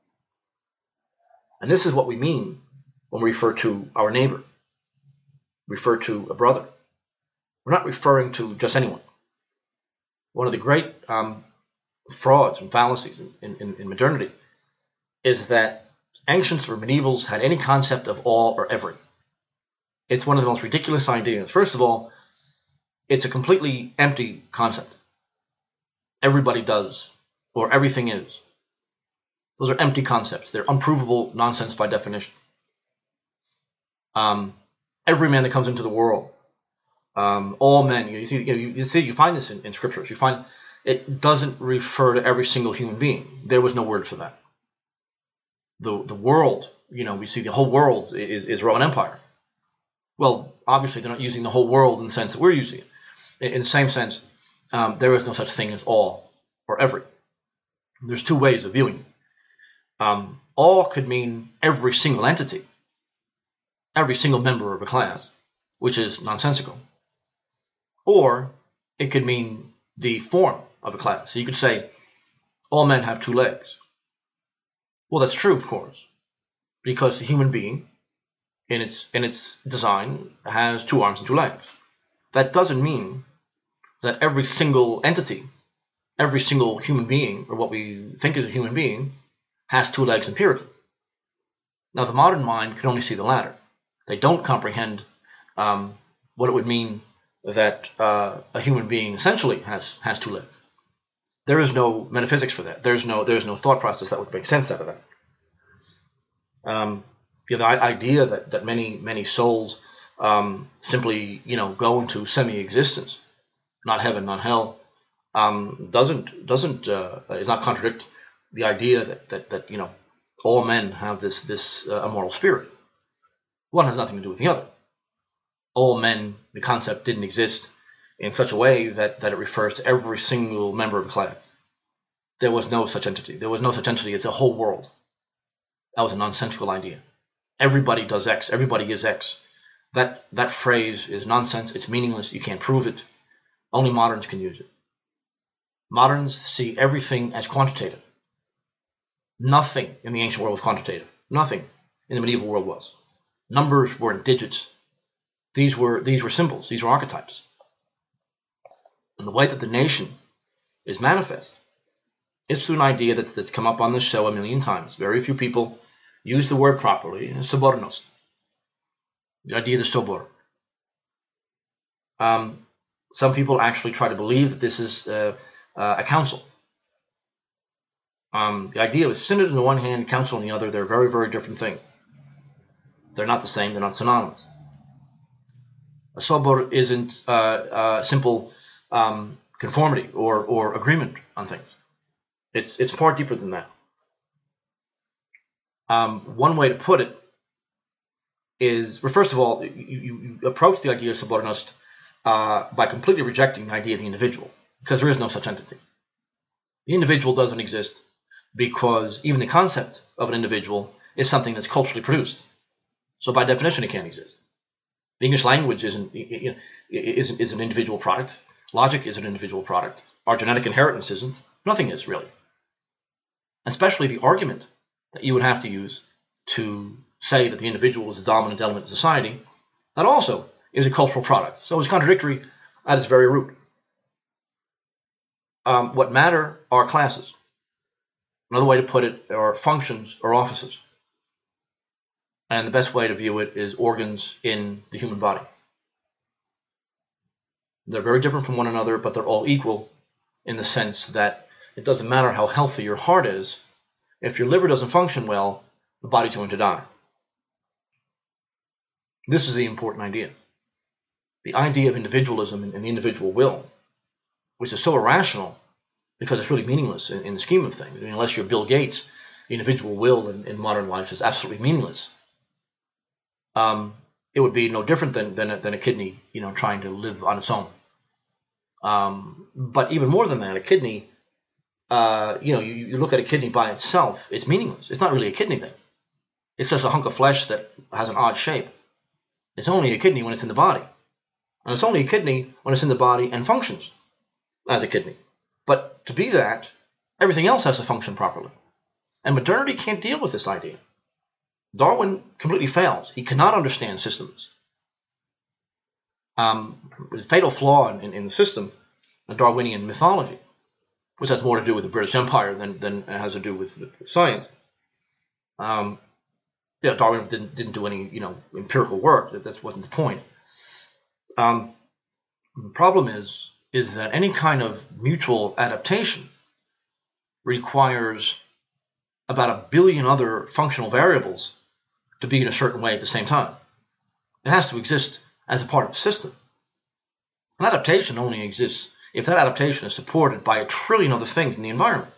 And this is what we mean when we refer to our neighbor, refer to a brother. We're not referring to just anyone. One of the great um, frauds and fallacies in, in, in modernity is that ancients or medievals had any concept of all or every. It's one of the most ridiculous ideas. First of all, it's a completely empty concept. Everybody does, or everything is. Those are empty concepts. They're unprovable nonsense by definition. Um, every man that comes into the world, um, all men. You, know, you see, you, know, you see, you find this in, in scriptures. You find it doesn't refer to every single human being. There was no word for that. The the world, you know, we see the whole world is is Roman Empire. Well, obviously they're not using the whole world in the sense that we're using it. In, in the same sense, um, there is no such thing as all or every. There's two ways of viewing it. Um, all could mean every single entity, every single member of a class, which is nonsensical. Or it could mean the form of a class. So you could say, all men have two legs. Well, that's true, of course, because the human being, in its in its design, has two arms and two legs. That doesn't mean that every single entity, every single human being, or what we think is a human being, has two legs empirically. Now, the modern mind can only see the latter. They don't comprehend um, what it would mean that uh, a human being essentially has has two legs. There is no metaphysics for that. There's no there's no thought process that would make sense out of that. Um, you know, the idea that, that many many souls um, simply you know go into semi-existence, not heaven, not hell, um, doesn't doesn't uh, is not contradict the idea that, that that you know all men have this this uh, immortal spirit. One has nothing to do with the other. All men, the concept didn't exist in such a way that, that it refers to every single member of a class. There was no such entity. There was no such entity as a whole world. That was a nonsensical idea. Everybody does X. Everybody is X. That that phrase is nonsense. It's meaningless. You can't prove it. Only moderns can use it. Moderns see everything as quantitative. Nothing in the ancient world was quantitative. Nothing in the medieval world was. Numbers weren't digits. These were these were symbols. These were archetypes. And the way that the nation is manifest is through an idea that's, that's come up on this show a million times. Very few people use the word properly. Sobornost. The idea of the sobor. Um, some people actually try to believe that this is uh, uh, a council. Um, the idea of a synod on the one hand, council on the other, they're very, very different things. They're not the same. They're not synonymous. A sobor isn't uh, uh, simple um, conformity or, or agreement on things. It's it's far deeper than that. Um, one way to put it is, well, first of all, you, you, you approach the idea of sobornost uh, by completely rejecting the idea of the individual, because there is no such entity. The individual doesn't exist because even the concept of an individual is something that's culturally produced. So by definition, it can't exist. The English language isn't isn't is an individual product. Logic is an individual product. Our genetic inheritance isn't. Nothing is, really. Especially the argument that you would have to use to say that the individual is the dominant element of society, that also is a cultural product. So it's contradictory at its very root. Um, what matter are classes. Another way to put it are functions or offices. And the best way to view it is organs in the human body. They're very different from one another, but they're all equal in the sense that it doesn't matter how healthy your heart is. If your liver doesn't function well, the body's going to die. This is the important idea. The idea of individualism and the individual will, which is so irrational because it's really meaningless in, in the scheme of things. I mean, unless you're Bill Gates, the individual will in, in modern life is absolutely meaningless. Um, it would be no different than, than, a, than a kidney, you know, trying to live on its own. Um, but even more than that, a kidney, uh, you know, you, you look at a kidney by itself, it's meaningless. It's not really a kidney then. It's just a hunk of flesh that has an odd shape. It's only a kidney when it's in the body. And it's only a kidney when it's in the body and functions as a kidney. But to be that, everything else has to function properly. And modernity can't deal with this idea. Darwin completely fails. He cannot understand systems. Um, the fatal flaw in, in, in the system of Darwinian mythology, which has more to do with the British Empire than, than it has to do with, with science. Um, you know, Darwin didn't, didn't do any you know empirical work. That, that wasn't the point. Um, the problem is, is that any kind of mutual adaptation requires about a billion other functional variables to be in a certain way at the same time. It has to exist as a part of the system. An adaptation only exists if that adaptation is supported by a trillion other things in the environment.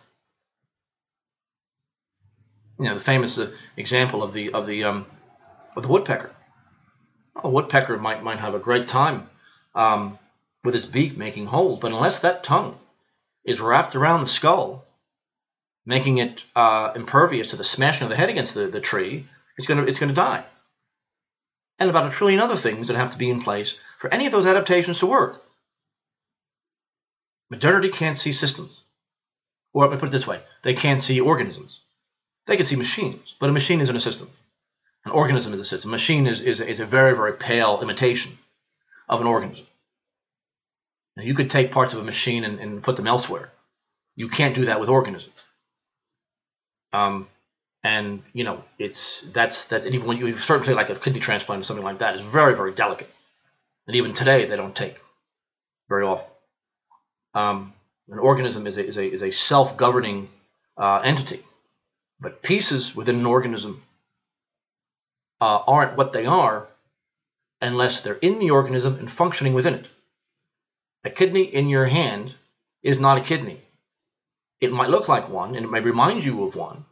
You know, the famous uh, example of the of the um, of the woodpecker. A woodpecker might might have a great time um, with its beak making holes, but unless that tongue is wrapped around the skull, making it uh, impervious to the smashing of the head against the, the tree, it's gonna it's gonna die. And about a trillion other things that have to be in place for any of those adaptations to work. Modernity can't see systems. Or let me put it this way, they can't see organisms. They can see machines, but a machine isn't a system. An organism is a system. A machine is, is, is a very, very pale imitation of an organism. Now, you could take parts of a machine and, and put them elsewhere. You can't do that with organisms. Um, and, you know, it's that's, that's and even when you certainly like a kidney transplant or something like that, is very, very delicate. And even today, they don't take very often. Um, an organism is a, is a, is a self-governing uh, entity. But pieces within an organism uh, aren't what they are unless they're in the organism and functioning within it. A kidney in your hand is not a kidney. It might look like one, and it may remind you of one.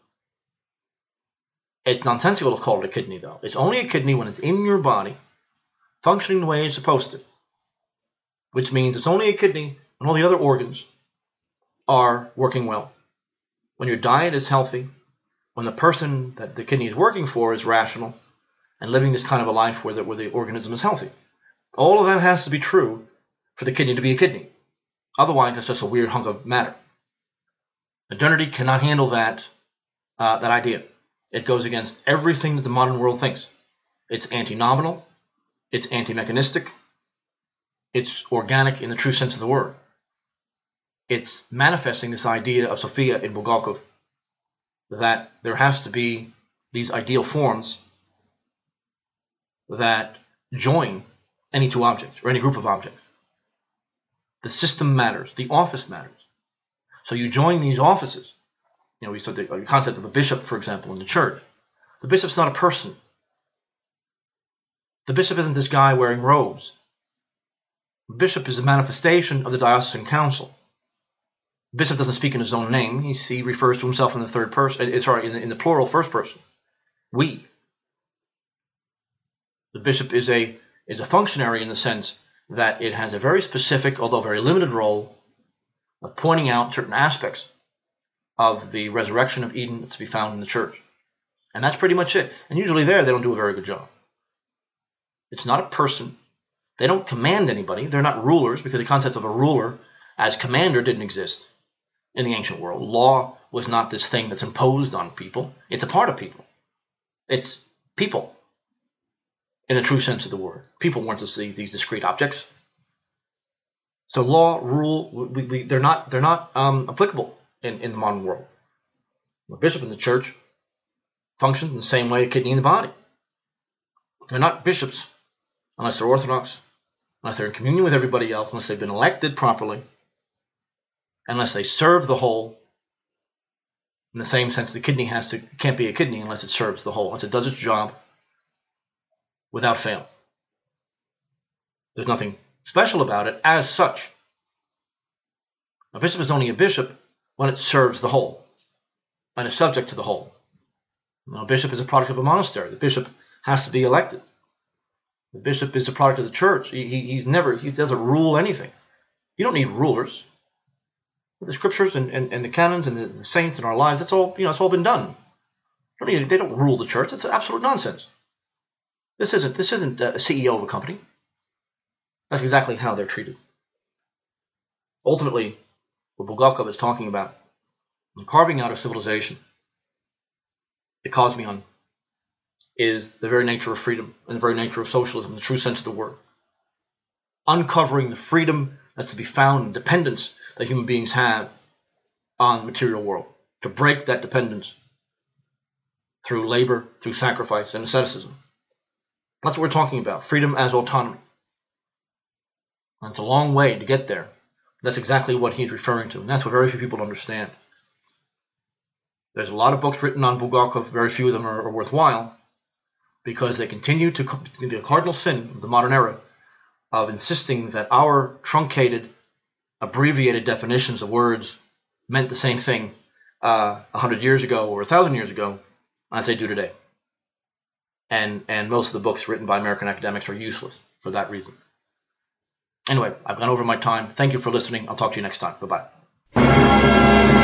It's nonsensical to call it a kidney, though. It's only a kidney when it's in your body, functioning the way it's supposed to. Which means it's only a kidney when all the other organs are working well. When your diet is healthy, when the person that the kidney is working for is rational and living this kind of a life where the, where the organism is healthy. All of that has to be true for the kidney to be a kidney. Otherwise, it's just a weird hunk of matter. Modernity cannot handle that, uh, that idea. It goes against everything that the modern world thinks. It's anti-nominal. It's anti-mechanistic. It's organic in the true sense of the word. It's manifesting this idea of Sophia in Bulgakov, that there has to be these ideal forms that join any two objects or any group of objects. The system matters. The office matters. So you join these offices. You know, we said the concept of a bishop, for example, in the church. The bishop's not a person. The bishop isn't this guy wearing robes. The bishop is a manifestation of the diocesan council. The bishop doesn't speak in his own name. He, he refers to himself in the third person. Sorry, in the, in the plural first person. We. The bishop is a is a functionary in the sense that it has a very specific, although very limited role of pointing out certain aspects of the resurrection of Eden that's to be found in the church. And that's pretty much it. And usually there, they don't do a very good job. It's not a person. They don't command anybody. They're not rulers, because the concept of a ruler as commander didn't exist in the ancient world. Law was not this thing that's imposed on people. It's a part of people. It's people in the true sense of the word. People weren't just these, these discrete objects. So law, rule, we, we, they're not they're not um, applicable in, in the modern world. A bishop in the church functions in the same way a kidney in the body. They're not bishops unless they're Orthodox, unless they're in communion with everybody else, unless they've been elected properly, unless they serve the whole. In the same sense, the kidney has to can't be a kidney unless it serves the whole, unless it does its job without fail. There's nothing special about it as such. A bishop is only a bishop when it serves the whole and is subject to the whole. Now, a bishop is a product of a monastery. The bishop has to be elected. The bishop is a product of the church. He, he, he's never, he doesn't rule anything. You don't need rulers. The scriptures and, and, and the canons and the, the saints in our lives, that's all, you know, it's all been done. Don't need, they don't rule the church. That's absolute nonsense. This isn't, this isn't a C E O of a company. That's exactly how they're treated. Ultimately, what Bulgakov is talking about, the carving out of civilization, the cosmion, is the very nature of freedom and the very nature of socialism, in the true sense of the word. Uncovering the freedom that's to be found in dependence that human beings have on the material world, to break that dependence through labor, through sacrifice, and asceticism. That's what we're talking about, freedom as autonomy. And it's a long way to get there. That's exactly what he's referring to, and that's what very few people understand. There's a lot of books written on Bulgakov, very few of them are, are worthwhile, because they continue to be the cardinal sin of the modern era of insisting that our truncated, abbreviated definitions of words meant the same thing uh, a hundred years ago or a thousand years ago as they do today. And, and most of the books written by American academics are useless for that reason. Anyway, I've gone over my time. Thank you for listening. I'll talk to you next time. Bye-bye.